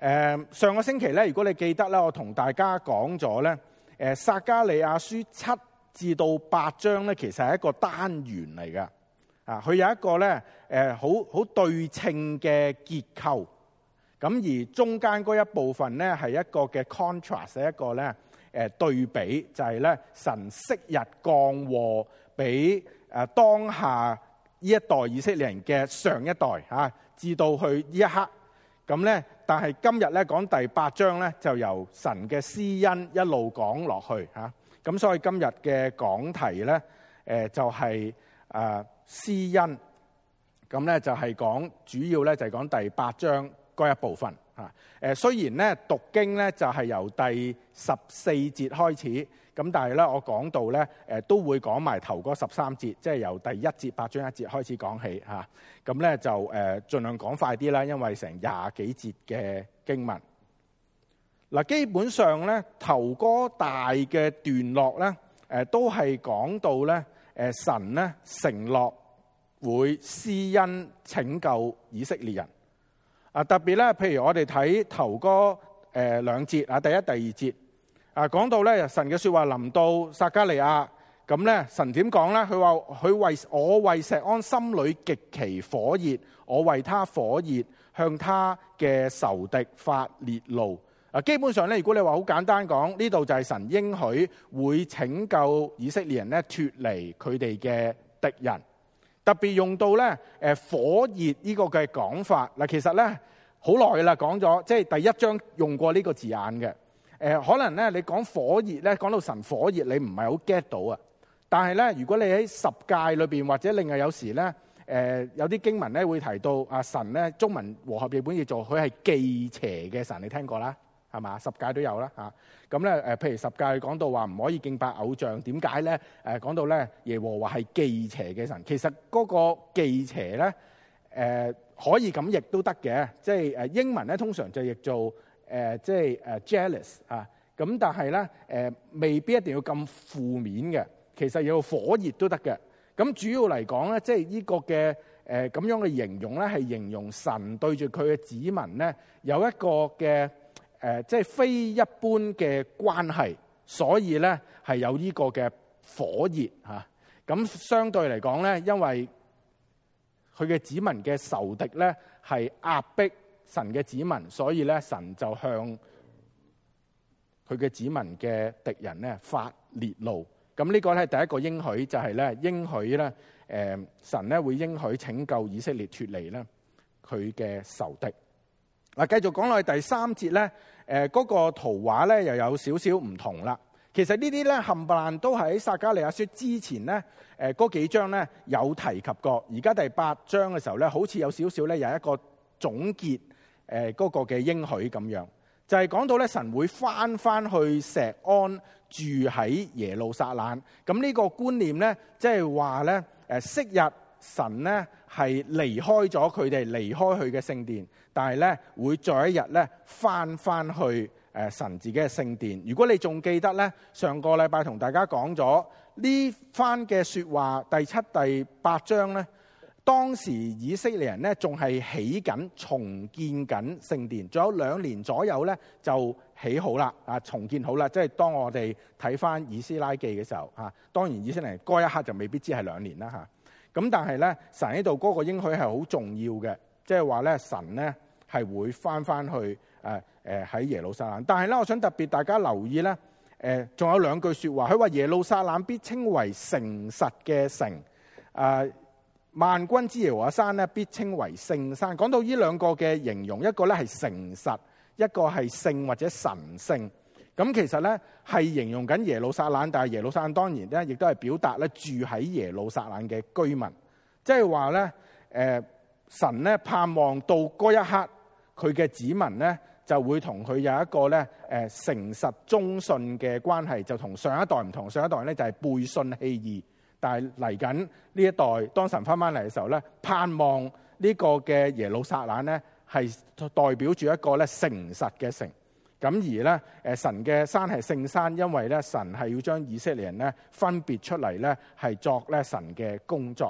上個星期咧，如果你記得咧，我同大家講咗咧，撒迦利亞書7至到8章咧，其實係一個單元嚟㗎。佢有一個咧，好對稱嘅結構。咁而中間嗰一部分咧，係一個嘅 contrast， 係一個咧，對比，就係咧神昔日降禍俾當下呢一代以色列人嘅上一代至到去呢一刻。咁咧，但係今日咧講第8章咧，就由神嘅施恩一路講落去嚇。咁所以今日嘅講題咧，就係施恩。咁咧就係講主要咧就係講第8章嗰一部分嚇。雖然咧讀經咧就係由第14節開始，咁但係咧我講到咧都會講埋頭嗰13節，即係由第1節8章1節開始講起嚇。咁咧就盡量講快啲啦，因為成20幾節嘅經文。嗱，基本上咧頭嗰大嘅段落咧，都係講到咧神咧承諾會施恩拯救以色列人。特別咧，譬如我哋睇頭嗰兩節第一、第二節講到咧神嘅説話臨到撒迦利亞，咁咧神點講咧？佢話我為錫安心裏極其火熱，我為他火熱，向他嘅仇敵發烈怒。基本上咧，如果你話好簡單講，呢度就係神應許會拯救以色列人咧脫離佢哋嘅敵人。特別用到咧火熱呢個嘅講法。嗱，其實咧好耐啦講咗，即係第1章用過呢個字眼嘅。可能咧你講火熱咧，講到神火熱，你唔係好 get 到啊。但係咧，如果你喺十誡裏邊，或者另外有時咧有啲經文咧會提到神咧，中文和合譯本譯做佢係忌邪嘅神，你聽過啦，係嘛？十誡都有啦嚇。咁咧譬如十誡講到話唔可以敬拜偶像，點解咧？講到咧耶和華係忌邪嘅神，其實嗰個忌邪咧可以咁譯都得嘅，即係英文咧通常就譯做即係jealous 咁，但係咧未必一定要咁負面嘅，其實有火熱都得嘅。咁主要嚟講咧，即係呢個嘅咁樣嘅形容咧，係形容神對住佢嘅子民咧有一個嘅即係非一般嘅關係，所以咧係有呢個嘅火熱嚇。咁相對嚟講咧，因為佢嘅子民嘅仇敵咧係壓迫神嘅子民，所以咧神就向佢嘅子民嘅敵人咧發烈怒。咁呢個咧第一個應許就係咧應許咧神咧會應許拯救以色列脫離咧佢嘅仇敵。嗱，繼續講落去第3節咧，嗰個圖畫咧又有少少唔同啦。其實呢啲咧冚唪唥都喺撒迦利亞書之前咧嗰幾章咧有提及過。而家第8章嘅時候咧，好似有少少咧有一個總結嗰個嘅應許咁樣，就係講到咧神會翻去錫安住喺耶路撒冷。咁呢個觀念咧，即係話咧昔日神咧係離開咗佢哋，離開佢嘅聖殿，但係咧會再一日咧翻去神自己嘅聖殿。如果你仲記得咧，上個禮拜同大家講咗呢番嘅說話，第7、第8章咧，當時以色列人咧仲係起緊、重建緊聖殿，仲有2年左右咧就起好啦，重建好啦。即係當我哋睇翻以斯拉記嘅時候，當然以色列人嗰一刻就未必知係2年啦嚇。咁但係咧，神喺度嗰個應許係好重要嘅，即係話咧神咧係會翻去喺耶路撒冷。但係咧，我想特別大家留意咧，仲有2句説話，佢話耶路撒冷必稱為誠實嘅城，萬軍之耶和華山咧必稱為聖山。講到呢2個嘅形容，一個咧係誠實，一個係聖或者神聖。咁其實咧係形容緊耶路撒冷，但係耶路撒冷當然咧亦都係表達咧住喺耶路撒冷嘅居民，即係話咧神咧盼望到嗰一刻，佢嘅子民咧就會同佢有一個咧誠實忠信嘅關係，就同上一代唔同。上一代咧就係背信棄義，但係嚟緊呢一代，當神翻嚟嘅時候咧，盼望呢個嘅耶路撒冷咧係代表住一個咧誠實嘅城。咁而咧，神嘅山係聖山，因為咧神係要將以色列人咧分別出嚟咧，係作咧神嘅工作。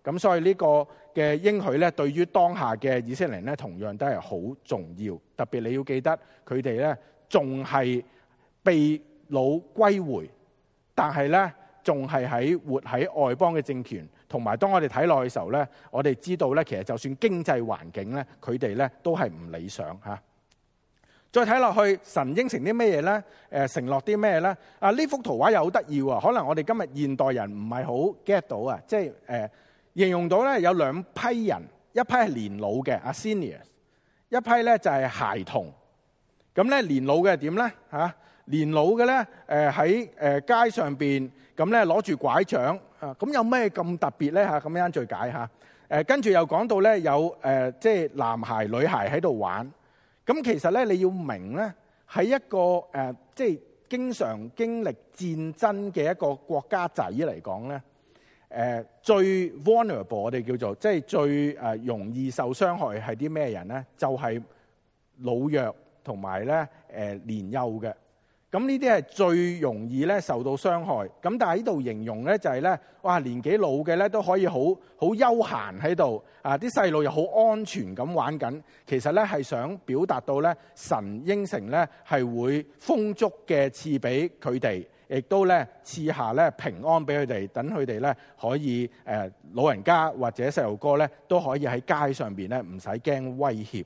咁所以呢個嘅應許咧，對於當下嘅以色列人咧，同樣都係好重要。特別你要記得，佢哋咧仲係被擄歸回，但係咧仲係活喺外邦嘅政權。同埋當我哋睇落去嘅時候咧，我哋知道咧，其實就算經濟環境咧，佢哋咧都係唔理想嚇。再睇落去，神應承啲咩嘢咧？承諾啲咩咧？呢幅圖畫又好得意喎。可能我哋今日現代人唔係好 get 到啊，即係形容到咧有兩批人，一批係年老嘅 seniors， 一批咧就係孩童。咁咧年老嘅係點咧？年老嘅咧喺街上邊咁咧攞住拐杖咁有咩咁特別咧嚇？咁樣再解嚇。跟住又講到咧有即係男孩女孩喺度玩。咁其實咧你要明咧，喺一個即係經常經歷戰爭嘅一個國家仔嚟講咧，最 vulnerable 我哋叫做即係最容易受傷害係啲咩人咧？就係老弱同埋咧年幼嘅。咁呢啲係最容易咧受到傷害。咁但係呢度形容咧就係咧，哇年紀老嘅咧都可以好休閒喺度啲細路又好安全咁玩緊。其實咧係想表達到咧神應承咧係會豐足嘅賜俾佢哋，亦都咧賜下咧平安俾佢哋，等佢哋咧可以老人家或者細路哥咧都可以喺街上邊咧唔使驚威脅。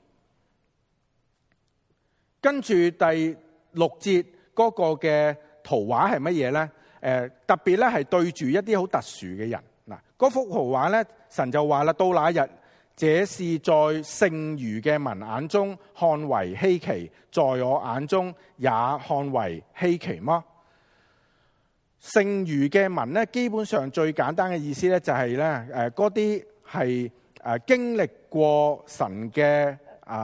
跟住第6節。嗰個嘅圖畫係乜嘢咧？特別咧係對住一啲好特殊嘅人嗱。嗰幅圖畫咧，神就話啦：到那日，這是在剩餘嘅民眼中看為稀奇，在我眼中也看為稀奇嗎？剩餘嘅民咧，基本上最簡單嘅意思咧，就係咧嗰啲係經歷過神嘅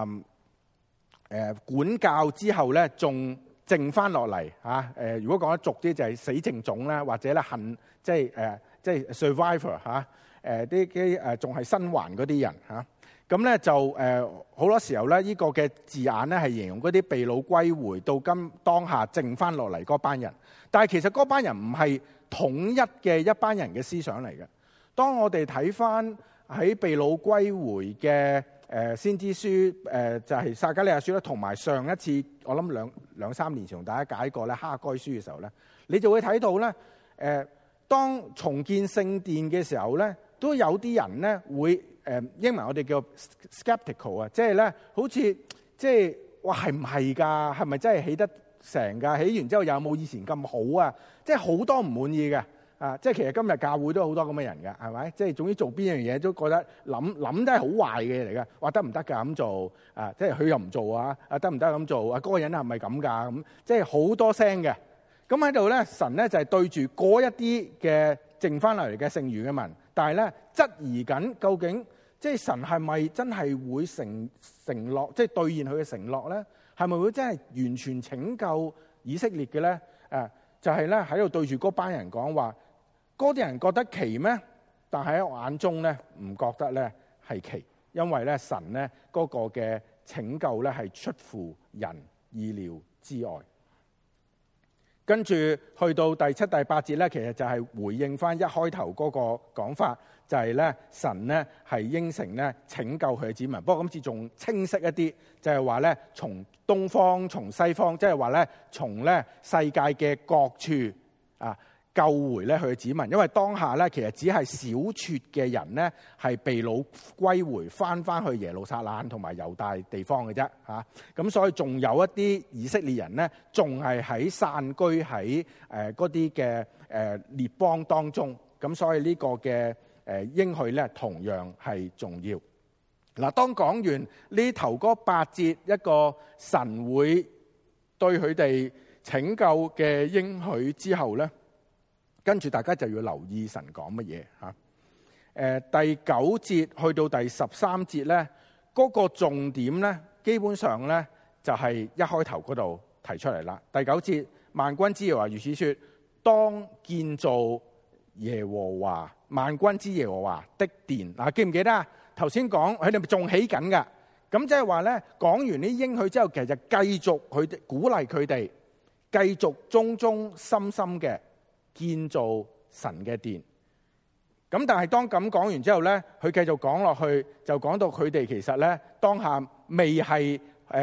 管教之後咧，仲剩翻落嚟嚇，如果講得俗啲就係死剩種啦，或者咧恨即係 survivor 嚇，啲仲係生還嗰啲人嚇。咁咧就好多時候咧，呢個嘅字眼咧係形容嗰啲被擄歸回到當下剩翻落嚟嗰班人。但係其實嗰班人唔係統一嘅一班人嘅思想嚟嘅。當我哋睇翻喺被擄歸回嘅先知書就係撒迦利亞書啦，同埋上一次我諗兩三年前同大家解過咧哈該書嘅時候咧，你就會睇到咧當重建聖殿嘅時候咧，都有啲人咧會英文我哋叫 skeptical 啊，即係咧好似即係話係唔係㗎？係咪真係起得成㗎？起完之後有冇以前咁好啊？即係好多唔滿意嘅。即係其實今日教會都好多咁嘅人嘅，係咪？即係總之做邊樣嘢都覺得諗都係好壞嘅嚟嘅。話得唔得㗎咁做？即係佢又唔做啊？得唔得咁做？嗰個人係咪咁㗎？咁即係好多聲嘅。咁喺度咧，神咧就係對住嗰一啲嘅剩翻嚟嘅剩餘嘅民，但係咧質疑緊究竟即係神係咪真係會承諾，即係兌現佢嘅承諾咧？係咪會真係完全拯救以色列嘅咧？就係咧喺度對住嗰班人講話。嗰啲人覺得奇咩？但係喺我眼中咧，唔覺得咧係奇，因為咧神咧嗰個嘅拯救咧係出乎人意料之外。跟住去到第7、第8節咧，其實就係回應翻一開頭嗰個講法，就係咧神咧係應承咧拯救佢嘅子民。不過今次仲清晰一啲，就係話咧從東方、從西方，即係話咧從咧世界嘅各處救回咧佢嘅子民，因為當下咧其實只係小撮嘅人咧係被擄歸回翻去耶路撒冷同埋猶大地方嘅啫嚇，咁所以仲有一啲以色列人咧仲係喺散居喺嗰啲嘅列邦當中，咁所以呢個嘅應許咧同樣係重要。嗱，當講完呢頭嗰8節一個神會對佢哋拯救嘅應許之後咧，跟住大家就要留意神講乜嘢嚇。第9節去到第13節咧，嗰個重點咧，基本上咧就係一開頭嗰度提出嚟啦。第9節，萬軍之耶和華如此說：當建造耶和華萬軍之耶和華的殿。嗱，記唔記得啊？頭先講佢哋仲起緊㗎，咁即係話咧講完啲應許之後，其實就繼續佢哋鼓勵佢哋繼續忠心嘅建造神嘅殿， 咁但係當咁講完之後咧，佢繼續講落去，就講到佢哋其實咧當下未係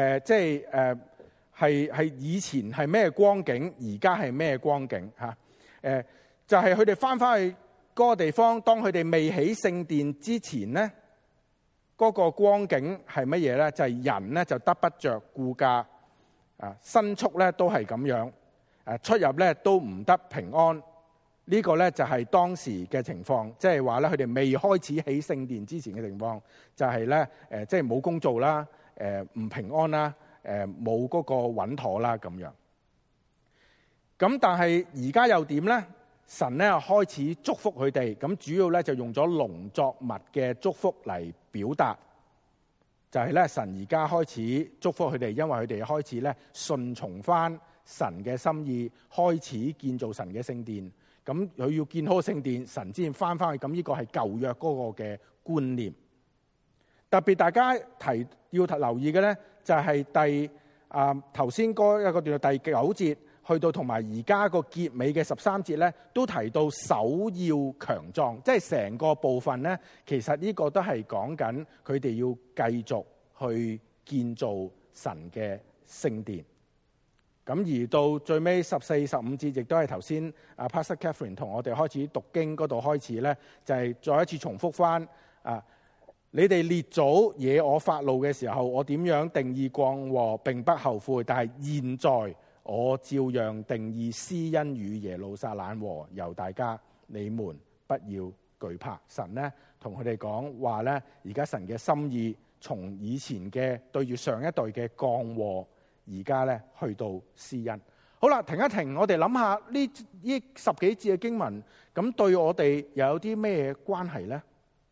係以前係咩光景，而家係咩光景嚇？就係佢哋翻去嗰個地方，當佢哋未起聖殿之前咧，嗰個光景係乜嘢咧？就係人咧就得不着顧家，牲畜咧都係咁樣，出入咧都唔得平安。呢個咧就係當時嘅情況，即係話咧佢哋未開始起聖殿之前嘅情況，就係咧即係冇工做啦，唔平安啦，冇嗰個穩妥啦咁樣。咁但係而家又點咧？神咧開始祝福佢哋，咁主要咧就用咗農作物嘅祝福嚟表達，就係咧神而家開始祝福佢哋，因為佢哋開始咧順從翻神嘅心意，開始建造神嘅聖殿。咁佢要建好聖殿，神之前翻去，咁呢個係舊約嗰個嘅觀念。特別大家要留意嘅咧，就係頭先嗰一個段第9節，去到同埋而家個結尾嘅13節咧，都提到首要強壯，即係成個部分咧，其實呢個都係講緊佢哋要繼續去建造神嘅聖殿。咁而到最尾14、15節，亦都係頭先Pastor Catherine 同我哋開始讀經嗰度開始咧，就係再一次重複翻你哋列祖惹我發怒嘅時候，我點樣定義降禍並不後悔，但係現在我照樣定義施恩與耶路撒冷和猶大家，你們不要懼怕。神咧同佢哋講話咧，而家神嘅心意從以前嘅對住上一代嘅降禍，而家咧去到施恩。好啦，停一停，我哋諗下呢10幾節嘅經文，咁對我哋又有啲咩關係呢？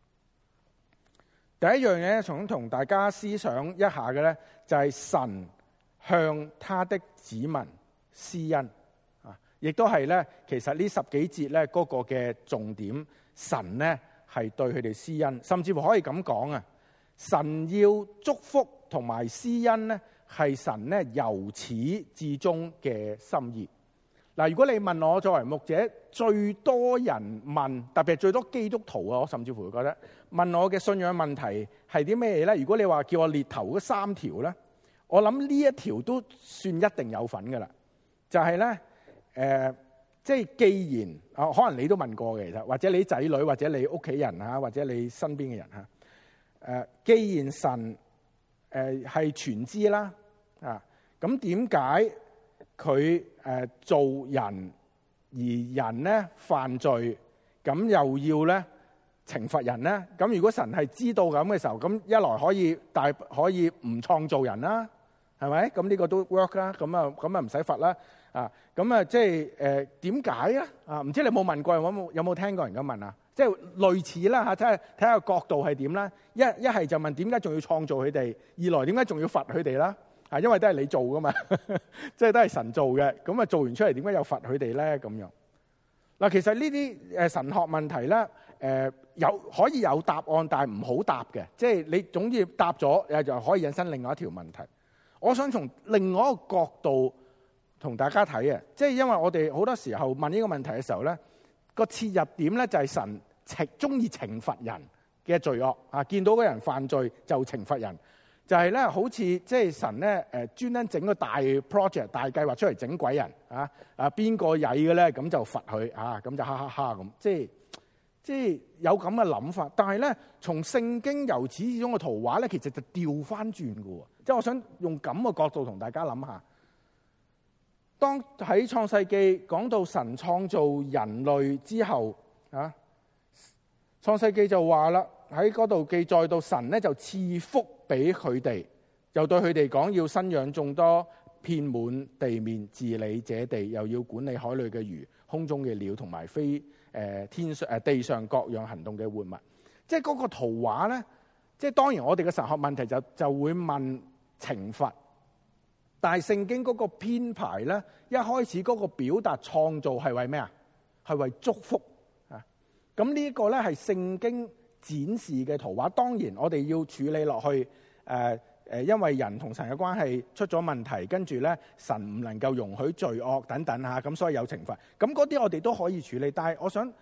第一樣嘢想同大家思想一下嘅咧，就係神向他的子民施恩亦都係咧，其實呢10幾節咧嗰個嘅重點，神咧係對佢哋施恩，甚至乎可以咁講神要祝福同埋施恩咧，係神咧由始至終嘅心意。嗱，如果你問我作為牧者，最多人問，特別係最多基督徒我甚至乎會覺得問我嘅信仰問題係啲咩嘢咧？如果你話叫我列頭嗰3條咧，我諗呢一條都算一定有份噶啦。就係咧，即係既然可能你都問過嘅，其實或者你仔女，或者你屋企人或者你身邊嘅人既然神係全知啦，咁點解佢做人而人咧犯罪，咁又要咧懲罰人咧？咁如果神係知道咁嘅時候，咁一來可以唔創造人啦，係咪？咁呢個都 work 啦，咁啊唔使罰啦，即係點解咧？唔知你有冇問過，有冇聽過人咁問啊？即係類似啦嚇，睇下角度係點啦。一係就問點解仲要創造佢哋？二來點解仲要罰佢哋啦？因為都係你做噶嘛，即係都係神做嘅。咁啊做完出嚟，點解又罰佢哋咧？咁樣嗱，其實呢啲神學問題咧，可以有答案，但係唔好答嘅。即係你總之答咗，就可以引申另外一條問題。我想從另外一個角度同大家睇即係因為我哋好多時候問呢個問題嘅時候咧，個切入點咧就係神中意懲罰人嘅罪惡見到嗰人犯罪就懲罰人。就係咧，好似即係神咧專登整個大 project 大計劃出嚟整鬼人邊個曳嘅咧，咁就罰佢咁就哈哈哈咁，即係有咁嘅諗法。但係咧，從聖經由始至終嘅圖畫咧，其實就調翻轉嘅喎。即係我想用咁嘅角度同大家諗下，當喺創世記講到神創造人類之後創世記就話啦，喺嗰度記載到神咧就賜福俾佢哋，又對佢哋講要生養眾多，遍滿地面，治理這地，又要管理海裏嘅魚、空中嘅鳥同埋飛地上各樣行動嘅活物。即係嗰個圖畫咧，即係當然我哋嘅神學問題就會問懲罰，但係聖經嗰個編排咧，一開始嗰個表達創造係為咩啊？係為祝福咁呢個咧係聖經展示嘅圖畫。當然我哋要處理落去因為人同神嘅關係出咗問題，跟住咧神唔能夠容許罪惡等等咁所以有懲罰。咁嗰啲我哋都可以處理。但係我想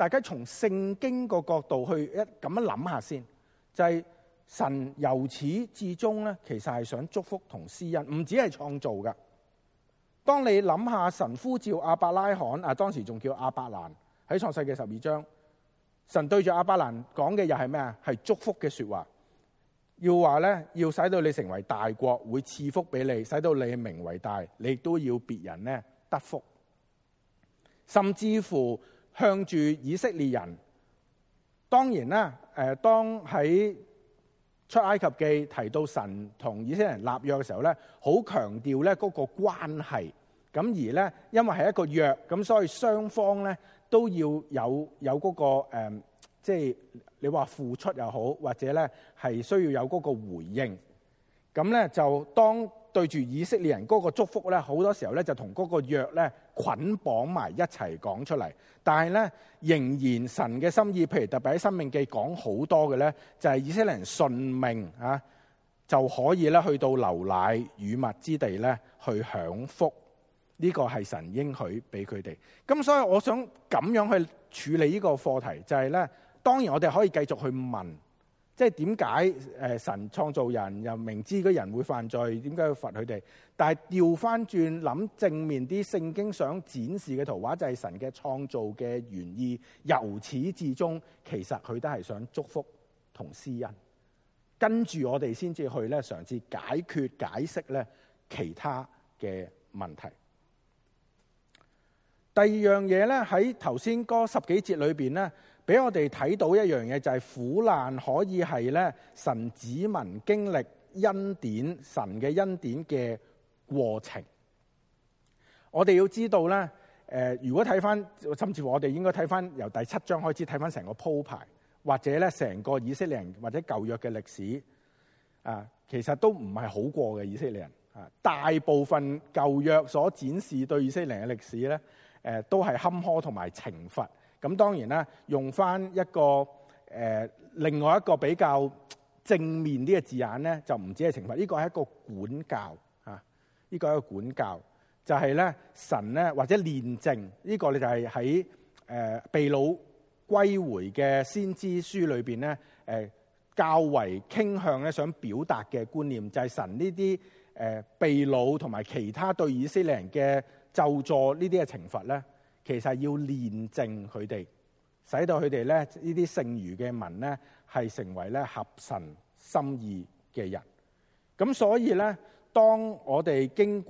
大家從聖經個角度去咁樣諗下先，就係神由始至終咧，其實係想祝福同施恩，唔止係創造噶。當你諗下神呼召亞伯拉罕啊，當時仲叫亞伯蘭，喺創世記12章，神對住亞伯蘭講嘅又係咩啊？係祝福嘅說話，要話咧，要使到你成為大國，會賜福俾你，使到你嘅名為大，你亦都要別人咧得福。甚至乎向住以色列人，當然啦，當喺出埃及記提到神同以色列人立約嘅時候咧，好強調咧嗰個關係。咁而咧，因為係一個約，咁所以雙方咧都要有嗰個即係你話付出又好，或者咧係需要有嗰個回應。咁咧就當對住以色列人嗰個祝福咧，好多時候咧就同嗰個約咧捆綁埋一齊講出嚟。但係咧仍然神嘅心意，譬如特別喺申命記講好多嘅咧，就係以色列人順命啊，就可以咧去到流奶與蜜之地咧去享福。呢個係神應許俾佢哋。咁所以我想咁樣去處理呢個課題，就係咧，當然我哋可以繼續去問，即係點解神創造人又明知嗰人會犯罪，點解要罰佢哋？但係調翻轉諗正面啲，聖經想展示嘅圖畫就係神嘅創造嘅原意，由始至終其實佢都係想祝福同施恩。跟住我哋先至去咧嘗試解決解釋咧其他嘅問題。第二樣嘢咧喺頭先嗰10幾節裏邊咧，俾我哋睇到一樣嘢，就係苦難可以係咧神子民經歷恩典、神嘅恩典嘅過程。我哋要知道咧，如果睇翻，甚至乎我哋應該睇翻由第7章開始睇翻成個鋪排，或者咧成個以色列人或者舊約嘅歷史啊，其實都唔係好過嘅以色列人啊。大部分舊約所展示對以色列人嘅歷史咧，都係坎坷同埋懲罰。咁當然啦，用翻一個另外一個比較正面啲嘅字眼咧，就唔止係懲罰，呢個係一個管教啊！呢個係一個管教，就係咧神咧或者煉淨呢個，你就係喺被擄歸回嘅先知書裏邊咧，較為傾向咧想表達嘅觀念，就係神呢啲被擄同埋其他對以色列人嘅咒詛呢啲嘅懲罰咧，其實要煉淨佢哋，使到佢哋咧呢啲剩餘嘅民咧係成為咧合神心意嘅人。咁所以咧，當我哋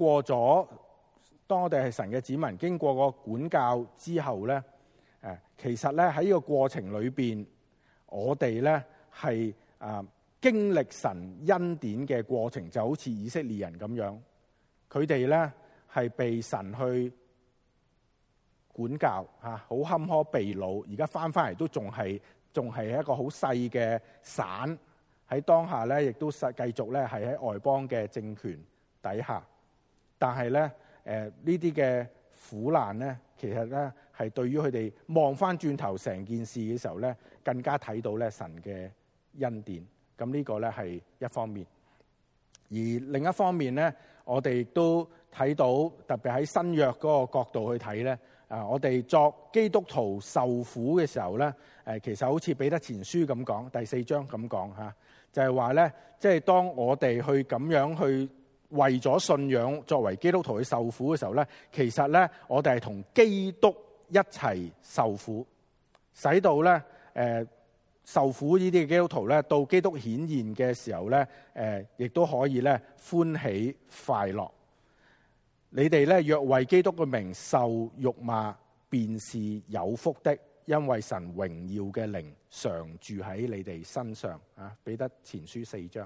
係神嘅子民，經過個管教之後咧，其實咧喺呢個過程裏邊，我哋咧係經歷神恩典嘅過程，就好似以色列人咁樣，佢哋咧係被神去管教嚇，好坎坷被擄，而家翻嚟都仲係一個好細嘅省，喺當下咧，亦都繼續咧係喺外邦嘅政權底下。但係咧呢啲嘅苦難咧，其實咧係對於佢哋望翻轉頭成件事嘅時候咧，更加睇到咧神嘅恩典。咁呢個咧係一方面，而另一方面咧，我哋亦都睇到，特別喺新約嗰個角度去睇咧，我哋作基督徒受苦嘅時候咧，其實好似彼得前書咁講，第4章咁講嚇，就係話咧，即係當我哋去咁樣去為咗信仰作為基督徒去受苦嘅時候咧，其實咧我哋係同基督一齊受苦，使到咧受苦呢啲嘅基督徒咧，到基督顯現嘅時候咧，亦都可以咧歡喜快樂。你哋咧若為基督嘅名受辱罵，便是有福的，因為神榮耀嘅靈常住喺你哋身上。啊，彼得前書4章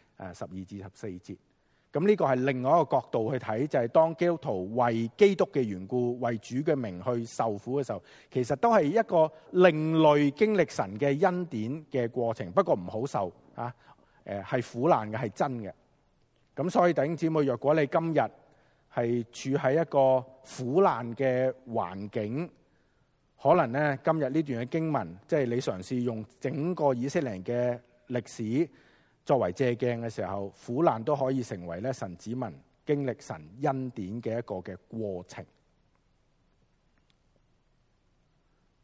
12至14節。咁呢個係另外一個角度去睇，就係當基督徒為基督嘅緣故，為主嘅名去受苦嘅時候，其實都係一個另類經歷神嘅恩典嘅過程。不過唔好受啊，係苦難嘅，係真嘅。咁所以弟兄姊妹，若果你今日係處喺一個苦難嘅環境，可能咧今日呢段嘅經文，即係你嘗試用整個以色列人嘅歷史作為借鏡嘅時候，苦難都可以成為咧神子民經歷神恩典嘅一個嘅過程。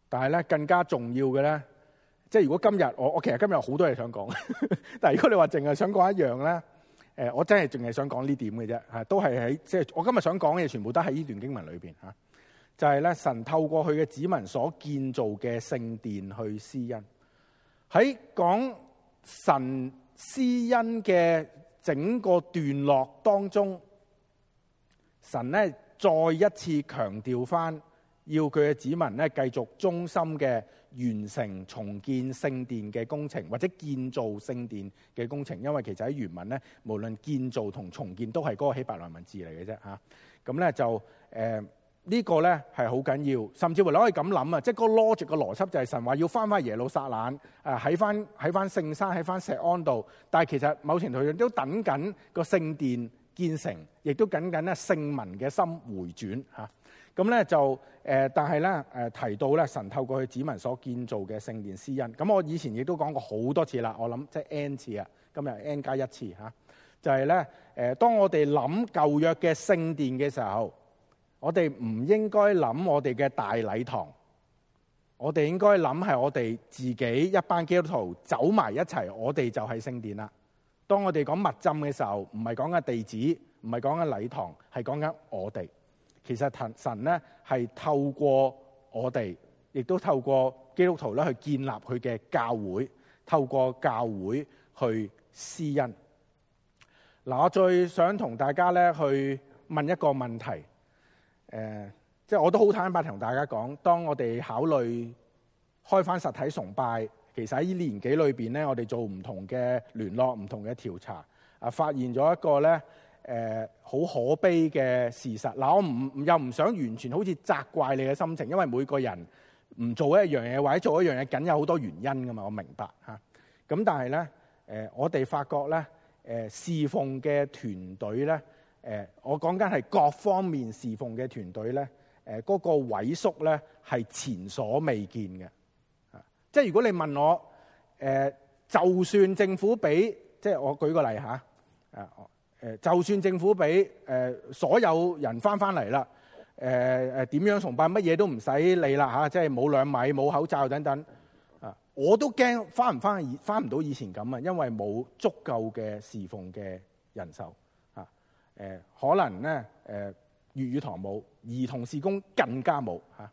但係咧更加重要嘅咧，即係如果今日我其實今日好多嘢想講，但係如果你話淨係想講一樣咧，我真係淨係想講呢點嘅啫嚇，都係喺即係我今日想講嘅嘢，全部都喺呢段經文裏邊嚇，就係咧神透過佢嘅子民所建造嘅聖殿去施恩。喺講神施恩嘅整個段落當中，神咧再一次強調翻，要佢嘅子民咧繼續忠心嘅完成重建聖殿嘅工程，或者建造聖殿嘅工程。因為其實喺原文咧，無論建造同重建都係嗰個希伯來文字嚟嘅啫嚇。咁咧就呢個咧係好緊要，甚至乎你可以咁諗啊，即係個 logic 嘅邏輯就係神話要翻耶路撒冷，喺翻聖山喺翻錫安度，但係其實某程度上都等緊個聖殿建成，亦都等緊咧聖民嘅心回轉嚇。咁咧就但係咧提到咧神透過佢子民所建造嘅聖殿施恩。咁我以前亦都講過好多次啦，我諗即係 N 次啊，今日 N 加一次嚇，就係咧當我哋諗舊約嘅聖殿嘅時候，我哋唔應該諗我哋嘅大禮堂，我哋應該諗係我哋自己一班基督徒走埋一齊，我哋就係聖殿啦。當我哋講密浸嘅時候，唔係講緊地址，唔係講緊禮堂，係講緊我哋。其實神咧係透過我哋，亦都透過基督徒咧去建立佢嘅教會，透過教會去施恩。嗱，我最想同大家咧去問一個問題。即係我都好坦白同大家講，當我哋考慮開翻實體崇拜，其實喺呢年幾裏邊咧，我哋做唔同嘅聯絡、唔同嘅調查，發現咗一個咧好可悲嘅事實。嗱，我又唔想完全好似責怪你嘅心情，因為每個人唔做一樣嘢或者做一樣嘢，梗有好多原因噶嘛，我明白嚇。咁但係咧，我哋發覺咧，侍奉嘅團隊咧。我講緊係各方面侍奉嘅團隊咧，嗰個萎縮咧係前所未見嘅。即係如果你問我，就算政府俾，即係我舉個例嚇，就算政府俾所有人翻嚟啦，點樣崇拜乜嘢都唔使理啦嚇，即係冇2米、冇口罩等等，我都驚翻唔到以前咁啊，因為冇足夠嘅侍奉嘅人手。可能咧粵語堂冇，兒童事工更加冇嚇。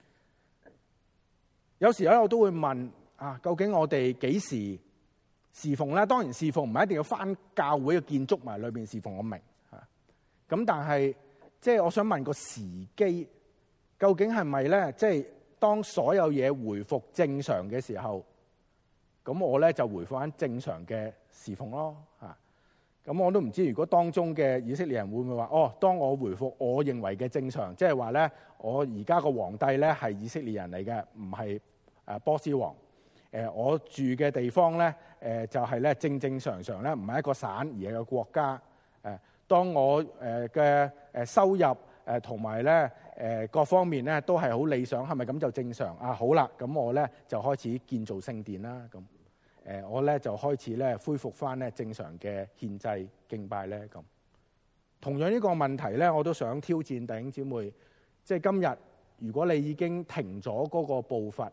有時咧我都會問究竟我哋幾時侍奉咧？當然侍奉唔係一定要返教會嘅建築物裏邊侍奉，我明嚇。咁但係即係我想問個時機，究竟係咪咧？即係當所有嘢回復正常嘅時候，咁我咧就回復返正常嘅侍奉咯嚇。咁我都唔知，如果當中嘅以色列人會唔會話，當我回復我認為嘅正常，即係話咧，我而家個皇帝咧係以色列人嚟嘅，唔係波斯王。我住嘅地方咧，就係咧正正常常咧，唔係一個省而係一個國家。當我嘅收入同埋咧各方面咧都係好理想，係咪咁就正常？好啦，咁我咧就開始建造聖殿啦咁。我咧就開始咧恢復翻咧正常嘅獻祭敬拜咧咁。同樣呢個問題咧，我都想挑戰弟兄姊妹，即係今日如果你已經停咗嗰個步伐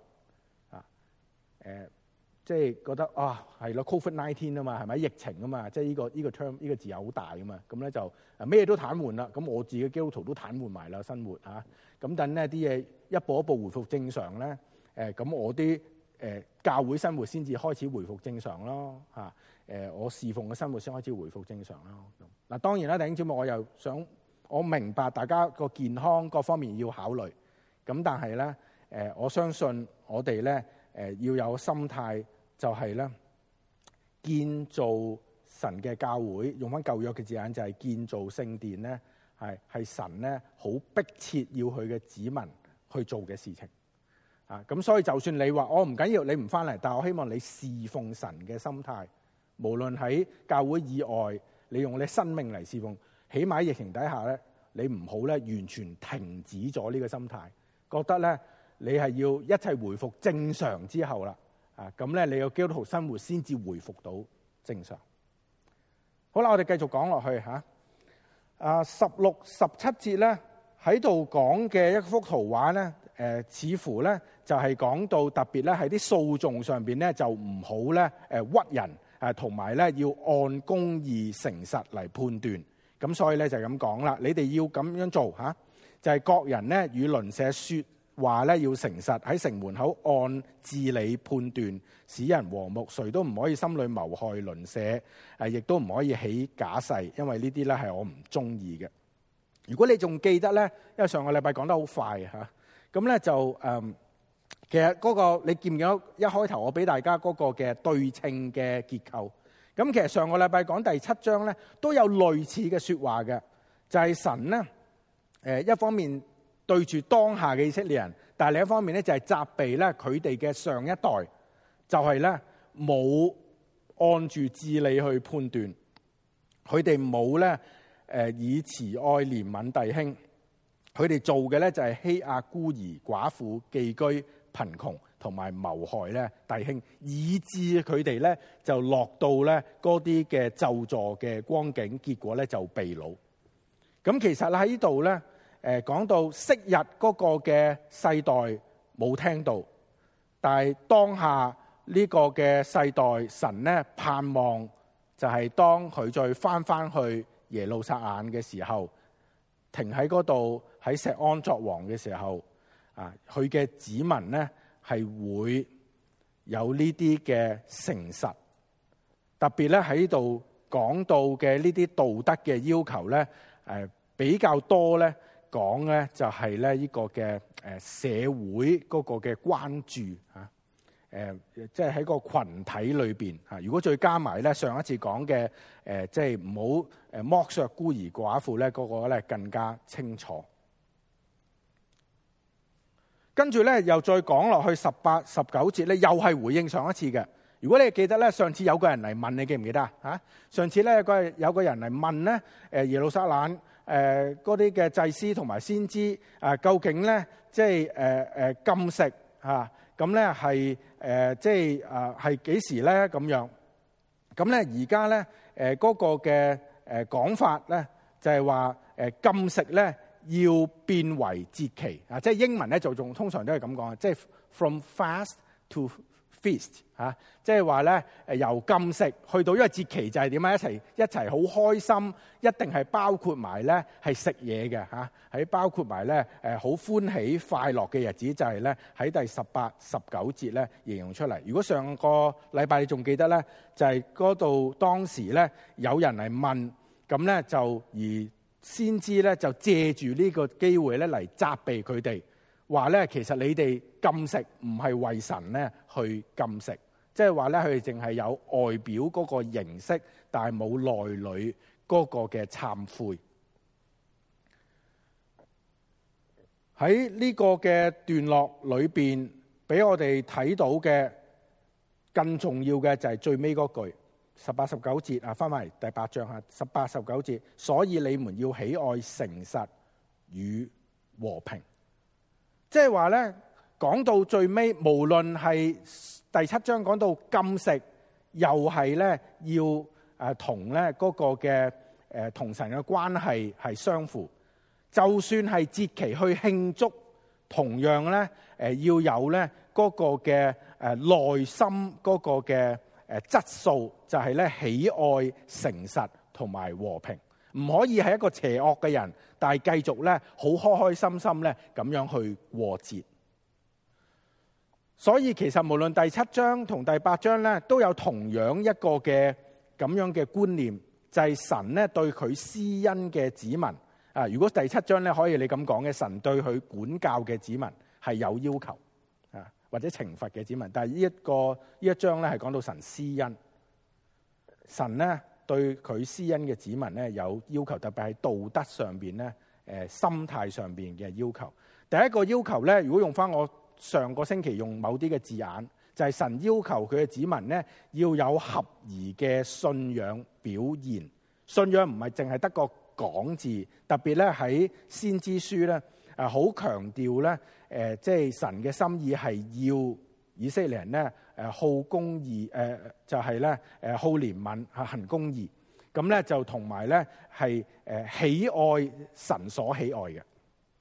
即係覺得係咯 COVID-19 啊嘛，係咪疫情啊嘛？即係呢個 term 呢個字又好大啊嘛。咁咧就咩都癱瘓啦。咁我自己基督徒都癱瘓埋啦，生活嚇。咁等呢啲嘢一步一步回復正常咧，咁我啲教會生活先至開始回復正常咯嚇。我侍奉嘅生活先開始回復正常咯。嗱，當然啦，弟兄姊妹，我又想我明白大家個健康各方面要考慮。咁但係咧，我相信我哋咧要有心態，就係咧建造神嘅教會，用翻舊約嘅字眼就係建造聖殿咧，係神咧好迫切要佢嘅子民去做嘅事情。咁所以就算你話我唔緊要，你唔翻嚟，但係我希望你侍奉神嘅心態，無論喺教會以外，你用你生命嚟侍奉，起碼喺疫情底下咧，你唔好咧完全停止咗呢個心態，覺得咧你係要一切回復正常之後啦，咁咧你個基督徒生活先至回復到正常。好啦，我哋繼續講落去嚇。16、17節咧喺度講嘅一幅圖畫咧，似乎咧就係講到特別咧喺啲訴訟上邊咧就唔好咧屈人，同埋咧要按公義誠實嚟判斷。咁所以咧就咁講啦，你哋要咁樣做嚇，就係各人咧與鄰舍説話咧要誠實，喺城門口按治理判斷，使人和睦。誰都唔可以心裏謀害鄰舍，亦都唔可以起假誓，因為呢啲咧係我唔中意嘅。如果你仲記得咧，因為上個禮拜講得好快嚇，咁咧就其實嗰個你見唔見到一開頭我俾大家嗰個嘅對稱嘅結構？咁其實上個禮拜講第7章咧都有類似嘅説話嘅，就係神咧一方面對住當下嘅以色列人，但係另一方面咧就係責備咧佢哋嘅上一代，就係咧冇按住治理去判斷，佢哋冇咧以慈愛憐憫弟兄，佢哋做嘅咧就係欺壓孤兒寡婦、寄居貧窮，同埋謀害咧弟兄，以致佢哋咧就落到咧嗰啲嘅咒詛嘅光景，結果咧就被擄。咁其實喺呢度咧講到昔日嗰個嘅世代冇聽到，但係當下呢個嘅世代，神咧盼望就係當佢再翻去耶路撒冷嘅時候，停喺嗰度喺錫安作王嘅時候，佢嘅子民咧係會有呢啲嘅誠實，特別咧喺度講到嘅呢啲道德嘅要求咧，比較多咧講咧就係咧呢個嘅社會嗰個嘅關注嚇。即係喺個群體裏邊嚇，如果再加埋咧上一次講嘅即係唔好剝削孤兒寡婦咧，嗰個咧更加清楚。跟住咧又再講落去18、19節咧，又係回應上一次嘅。如果你記得咧，上次有個人嚟問，你記唔記得啊？上次咧有個人嚟問咧，耶路撒冷嗰啲嘅祭司同埋先知究竟咧即係禁食嚇。咁咧係即係係幾時咧咁樣？咁咧而家咧嗰個嘅講法咧就係話禁食咧要變為節期啊！即係英文咧就仲通常都係咁講，即係 from fast to feast 嚇，即係話咧由禁食去到，因為節期就係點啊？一齊好開心，一定係包括埋咧係食嘢嘅嚇，喺包括埋咧好歡喜快樂嘅日子，就係咧喺第18、19節咧形容出嚟。如果上個禮拜你仲記得咧，就係嗰度當時咧有人嚟問，咁咧就而先知咧就借住呢個機會咧嚟責備佢哋。話咧，其實你哋禁食唔係為神咧去禁食，即係話咧佢哋淨係有外表嗰個形式，但係冇內裏嗰個嘅懺悔。喺呢個嘅段落裏邊，俾我哋睇到嘅更重要嘅就係最尾嗰句18、19節啊，翻返嚟第8章嚇18、19節，所以你們要喜愛誠實與和平。即係話咧，講到最尾，無論係第7章講到禁食，又係咧要同咧嗰個嘅同神嘅關係係相符。就算係節期去慶祝，同樣咧要有咧嗰個嘅內心嗰個嘅質素，就係咧喜愛誠實同埋和平。唔可以係一個邪惡嘅人，但係繼續咧好開開心心咧咁樣去過節。所以其實無論第7章同第8章咧，都有同樣一個嘅咁樣嘅觀念，就係神咧對佢施恩嘅子民啊。如果第7章咧可以你咁講嘅，神對佢管教嘅子民係有要求啊，或者懲罰嘅子民。但係呢一章咧係講到神施恩，神咧對佢施恩嘅子民咧有要求，特別係道德上邊咧心態上邊嘅要求。第一個要求咧，如果用翻我上個星期用某啲嘅字眼，就係神要求佢嘅子民咧要有合宜嘅信仰表現。信仰唔係淨係得個講字，特別咧喺先知書咧好強調咧即係神嘅心意係要以色列人咧好公義，就係咧好憐憫行公義，咁咧就同埋咧係喜愛神所喜愛嘅。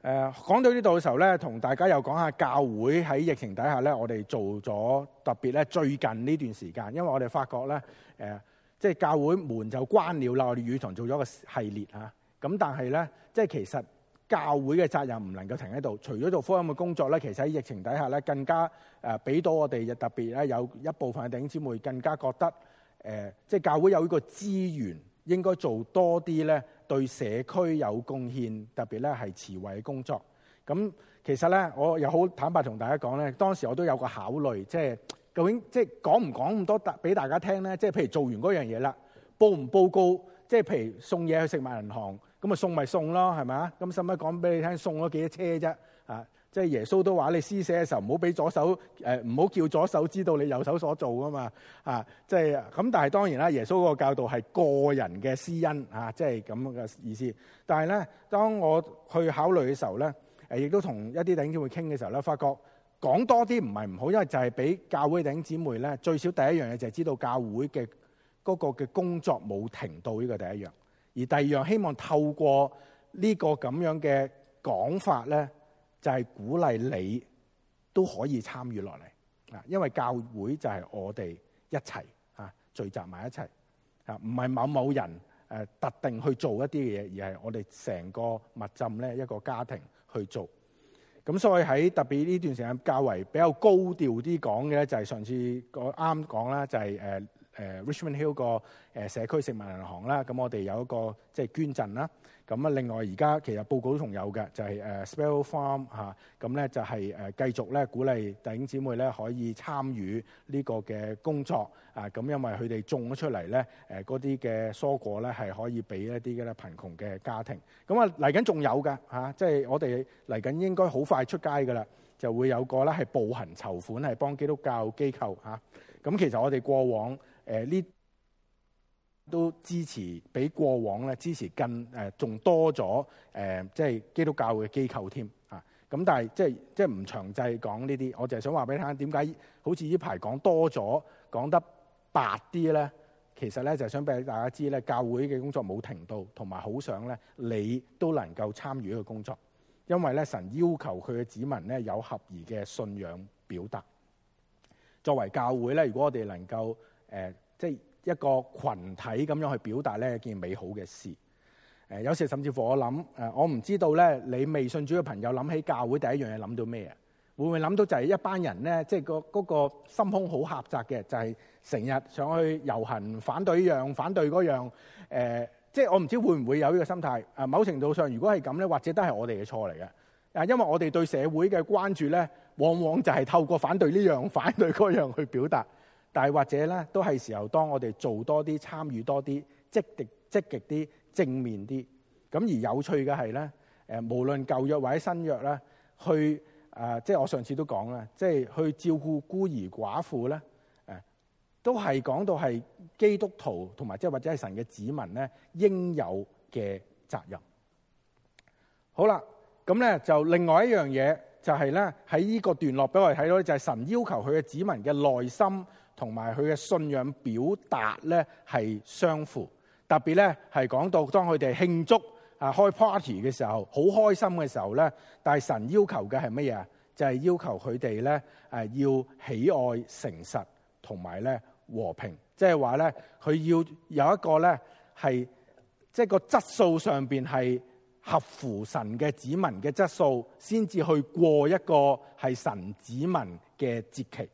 講到呢度嘅時候咧，同大家又講下教會喺疫情底下咧，我哋做咗特別咧最近呢段時間，因為我哋發覺咧，即係教會門就關了啦，我哋與堂做咗個系列嚇。咁但係咧，即係其實教會嘅責任唔能夠停喺度，除咗做福音嘅工作咧，其實喺疫情底下咧，更加俾到我哋特別咧有一部分嘅弟兄姊妹更加覺得即係教會有呢個資源，應該做多啲咧對社區有貢獻，特別咧係慈惠嘅工作。咁其實咧，我又好坦白同大家講咧，當時我都有個考慮，即係究竟即係講唔講咁多俾大家聽咧？即係譬如做完嗰樣嘢啦，報唔報告？即係譬如送嘢去食物銀行，咁咪送咪送咯，係咪啊？咁使乜講俾你聽送咗幾多車啫？啊！即係耶穌都話你施捨嘅時候唔好俾左手唔好叫左手知道你右手所做噶嘛。啊！即係咁，但係當然啦，耶穌嗰個教導係個人嘅私恩啊，即係咁嘅意思。但係咧，當我去考慮嘅時候咧，亦都同一啲弟兄姊妹傾嘅時候咧，發覺講多啲唔係唔好，因為就係俾教會弟兄姊妹咧，最少第一樣嘢就係知道教會嘅嗰個嘅工作冇停到，呢個第一樣。而第二樣希望透過呢個咁樣嘅講法咧，就係鼓勵你都可以參與落嚟啊！因為教會就係我哋一齊聚集埋一齊啊，唔係某某人特定去做一啲嘅嘢，而係我哋成個密浸咧一個家庭去做。咁所以喺特別呢段時間較為比較高調啲講嘅咧，就係上次我啱講啦，就係Richmond Hill 個社區食物銀行啦。咁我哋有一個即係捐贈啦。咁啊，另外而家其實報告都仲有嘅，就係Sparrow Farm 嚇。咁咧就係繼續咧鼓勵弟兄姊妹咧可以參與呢個嘅工作啊。咁因為佢哋種咗出嚟咧，嗰啲嘅蔬果咧係可以俾一啲嘅咧貧窮嘅家庭。咁啊嚟緊仲有㗎嚇，即係我哋嚟緊應該好快出街㗎啦，就會有個咧係步行籌款，係幫基督教機構嚇。咁其實我哋過往呢都支持比過往咧支持更仲多咗即係基督教嘅機構添啊！咁但係即係唔詳細講呢啲，我就係想話俾你聽點解好似呢排講多咗，講得白啲咧？其實咧就係想俾大家知咧，教會嘅工作冇停到，同埋好想咧你都能夠參與呢個工作，因為咧神要求佢嘅子民咧有合宜嘅信仰表達。作為教會咧，如果我哋能夠即係一個群體咁樣去表達咧，一件美好嘅事。有時甚至乎我諗我唔知道咧，你未信主嘅朋友諗起教會第一樣嘢諗到咩啊？會唔會諗到就係一班人咧，即係嗰個心胸好狹窄嘅，就係成日上去遊行反對呢樣反對嗰樣。即係我唔知會唔會有呢個心態。某程度上，如果係咁咧，或者都係我哋嘅錯嚟嘅。因為我哋對社會嘅關注咧，往往就係透過反對呢樣反對嗰樣去表達。但係或者咧，都係時候當我哋做多啲、參與多啲、積極啲、正面啲。咁而有趣嘅係咧，無論舊約或者新約咧，去即係我上次都講啦，即係去照顧孤兒寡婦咧，都係講到係基督徒同埋即係或者係神嘅子民咧應有嘅責任。好啦，咁咧就另外一樣嘢就係咧喺呢個段落俾我哋睇到，就係神要求佢嘅子民嘅內心同埋佢嘅信仰表達咧係相符。特別咧係講到當佢哋慶祝開 party 嘅時候，好開心嘅時候咧，但係神要求嘅係乜嘢啊？就係要求佢哋咧要喜愛誠實同埋咧和平，即係話咧佢要有一個咧係即係個質素上邊係合乎神嘅子民嘅質素，先至去過一個係神子民嘅節期。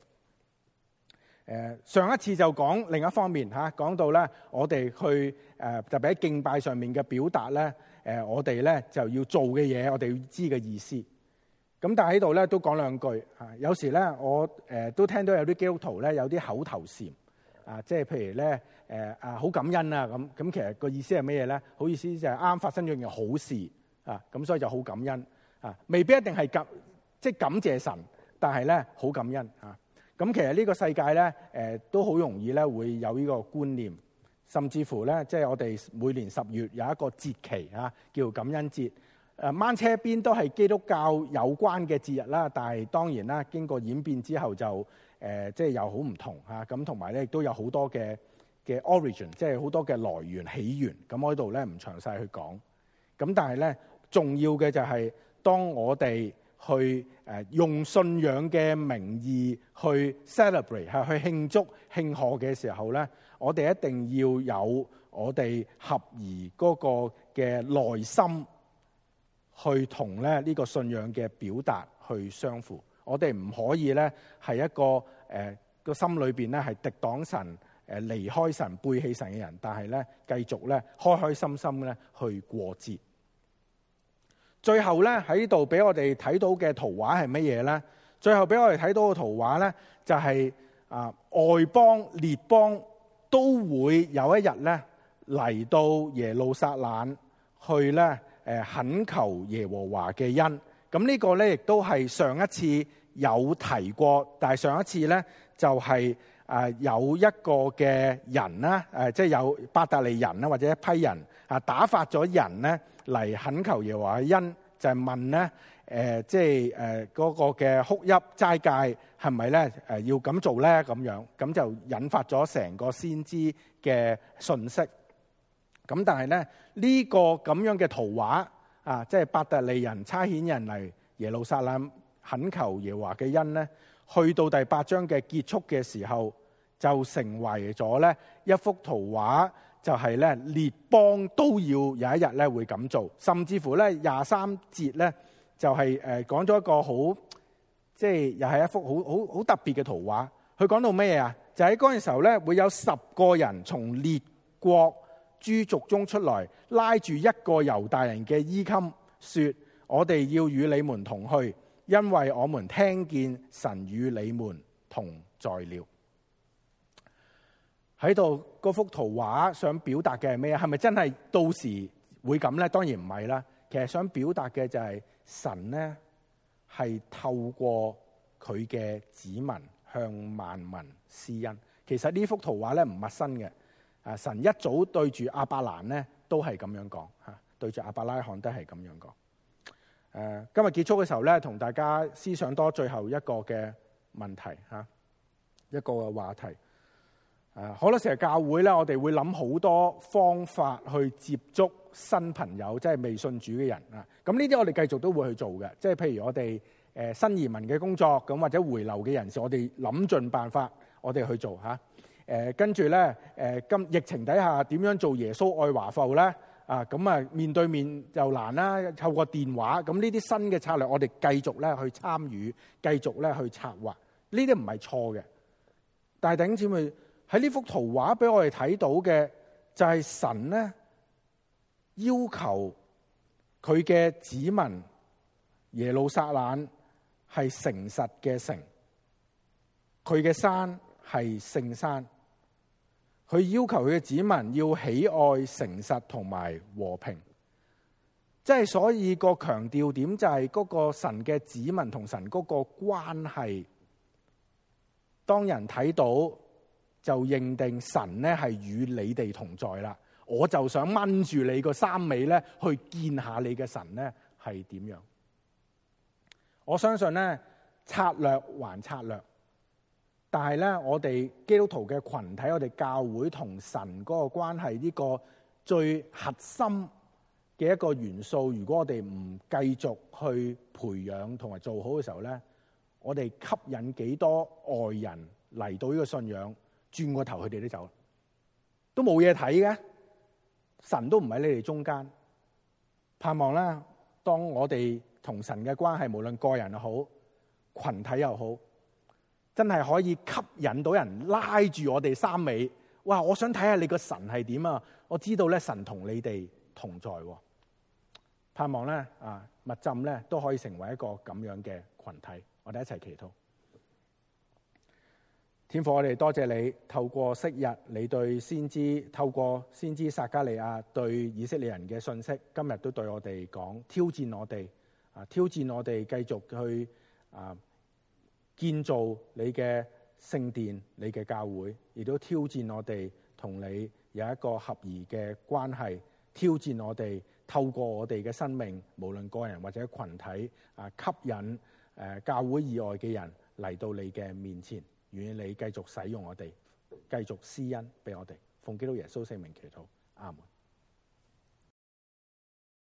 上一次就講另一方面講到咧，我哋去特別喺敬拜上面嘅表達咧，我哋咧就要做嘅嘢，我哋要知嘅意思。咁但係喺度咧都講兩句。有時咧我都聽到有啲基督徒咧有啲口頭禪即係譬如咧好感恩啊咁其實個意思係咩嘢咧？好意思就係啱發生咗件好事咁所以就好感恩未必一定係即係感謝神，但係咧好感恩咁其實呢個世界咧，都好容易咧會有呢個觀念，甚至乎咧，即係我哋每年10月有一個節期叫感恩節。掹車邊都係基督教有關嘅節日啦，但係當然啦，經過演變之後就即係又好唔同咁，同埋咧亦都有好多嘅 origin， 即係好多嘅來源起源。咁我喺度咧唔詳細去講。咁但係咧重要嘅就係當我哋去用信仰嘅名義去 celebrate 去慶祝慶賀嘅時候咧，我哋一定要有我哋合宜嗰個嘅內心去同咧呢個信仰嘅表達去相符。我哋唔可以咧係一個個心裏邊咧係敵擋神、離開神、背棄神嘅人，但係咧繼續咧開開心心咧去過節。最後咧喺度俾我哋睇到嘅圖畫係乜嘢咧？最後俾我哋睇到嘅圖畫咧就係外邦列邦都會有一日咧嚟到耶路撒冷去咧懇求耶和華嘅恩。咁呢個咧亦都係上一次有提過，但係上一次咧就係有一個嘅人啦，即係有伯特利人啦，或者一批人打發咗人咧嚟懇求耶和華嘅恩，就係問咧即係嗰個嘅哭泣齋戒係咪咧要咁做咧？咁就引發咗成個先知嘅信息。咁但係咧呢個咁樣嘅圖畫即係伯特利人差遣人嚟耶路撒冷懇求耶和華嘅恩咧，去到第8章嘅結束嘅時候，就成為咗咧一幅圖畫，就係咧列邦都要有一日咧會咁做，甚至乎咧23節咧就係講咗一個好即係又係一幅好特別嘅圖畫。佢講到咩啊？就喺嗰陣時候咧會有10個人從列國諸族中出來，拉住一個猶大人嘅衣襟，說：我哋要與你們同去，因為我們聽見神與你們同在了。喺度嗰幅圖畫想表達嘅係咩？係咪真係到時會咁呢？當然唔係啦。其實想表達嘅就係神呢係透過佢嘅子民向萬民施恩。其實呢幅圖畫咧唔陌生嘅。神一早對住亞伯蘭咧都係咁樣講，對住亞伯拉罕都係咁樣講。今日結束嘅時候咧，同大家思想多最後一個嘅問題，一個嘅話題。好多時候教會咧，我哋會諗好多方法去接觸新朋友，即係未信主嘅人啊。咁呢啲我哋繼續都會去做嘅，即係譬如我哋新移民嘅工作，咁或者回流嘅人士，我哋諗盡辦法，我哋去做嚇。跟住咧，今疫情底下點樣做耶穌愛華埠咧？面對面又難啦，透過電話，咁呢啲新嘅策略，我哋繼續咧去參與，繼續咧去策劃，呢啲唔係錯嘅。但係弟兄姊妹，喺呢幅圖畫俾我哋睇到嘅就係神咧要求佢嘅子民耶路撒冷係誠實嘅城，佢嘅山係聖山。佢要求佢嘅子民要喜愛誠實同埋和平，即係所以個強調點就係嗰個神嘅子民同神嗰個關係。當人睇到就認定神咧係與你哋同在啦，我就想掹住你個衫尾咧去見下你嘅神咧係點樣。我相信咧策略還策略。但係咧，我哋基督徒嘅群體，我哋教會同神嗰個關係呢個最核心嘅一個元素，如果我哋唔繼續去培養同埋做好嘅時候咧，我哋吸引幾多外人嚟到呢個信仰，轉個頭佢哋都走，都冇嘢睇嘅，神都唔喺你哋中間。盼望咧，當我哋同神嘅關係，無論個人又好，群體又好，真係可以吸引到人拉住我哋衫尾，哇！我想睇下你個神係點啊！我知道咧，神同你哋同在，盼望咧密浸咧都可以成為一個咁樣嘅群體。我哋一齊祈禱。天父，我哋多謝你，透過昔日你對先知，透過先知撒迦利亞對以色列人嘅信息，今日都對我哋講，挑戰我哋，挑戰我哋繼續去建造你嘅聖殿，你嘅教會，亦都挑戰我哋同你有一個合宜嘅關係，挑戰我哋透過我哋嘅生命，無論個人或者群體，吸引教會以外嘅人嚟到你嘅面前，願你繼續使用我哋，繼續施恩俾我哋，奉基督耶穌聖名祈禱，阿門。